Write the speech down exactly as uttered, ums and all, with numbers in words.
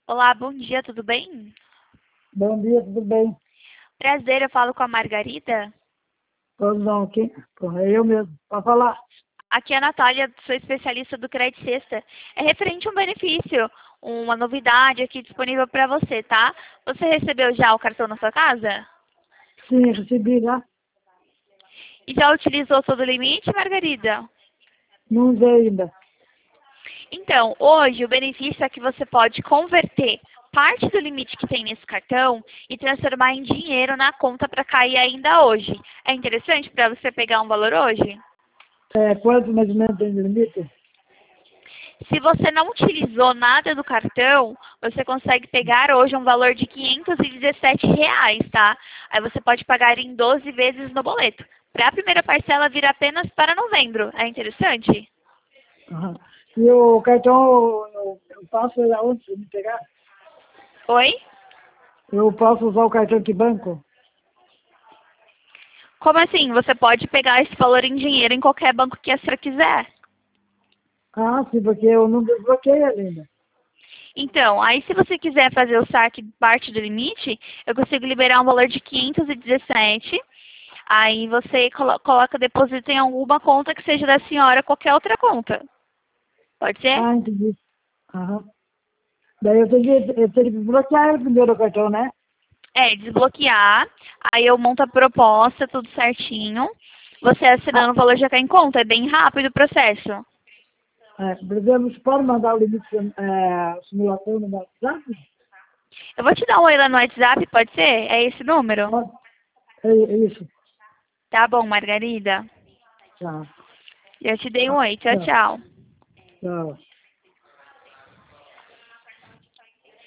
Olá, bom dia, tudo bem? Bom dia, tudo bem? Prazer, eu falo com a Margarida. Pois não, aqui. Pô, é eu mesmo. Pode falar? Aqui é a Natália, sou especialista do Credit Sexta. É referente a um benefício, uma novidade aqui disponível para você, tá? Você recebeu já o cartão na sua casa? Sim, recebi já. E já utilizou todo o limite, Margarida? Não usei ainda. Então, hoje o benefício é que você pode converter parte do limite que tem nesse cartão e transformar em dinheiro na conta para cair ainda hoje. É interessante para você pegar um valor hoje? É, quanto mais ou menos tem de limite? Se você não utilizou nada do cartão, você consegue pegar hoje um valor de quinhentos e dezessete reais, tá? Aí você pode pagar em doze vezes no boleto. Para a primeira parcela vir apenas para novembro. É interessante? Aham. E o cartão, eu, eu posso ir aonde para me pegar? Oi? Eu posso usar o cartão de banco? Como assim? Você pode pegar esse valor em dinheiro em qualquer banco que a senhora quiser. Ah, sim, porque eu não desbloqueei ainda. Então, aí se você quiser fazer o saque parte do limite, eu consigo liberar um valor de quinhentos e dezessete. Aí você colo coloca depósito em alguma conta que seja da senhora, qualquer outra conta. Pode ser? Ah, entendi. Aham. Daí eu tenho que, eu tenho que desbloquear primeiro o cartão, né? É, desbloquear. Aí eu monto a proposta, tudo certinho. Você Ah, assinando o valor já cai em conta. É bem rápido o processo. é, por exemplo, você pode mandar o limite, é, simulação no WhatsApp? Eu vou te dar um oi lá no WhatsApp, pode ser? É esse número? Pode. É, é isso. Tá bom, Margarida. Tá. Eu te dei um Ah, oi. Tchau, tá. tchau. Tchau.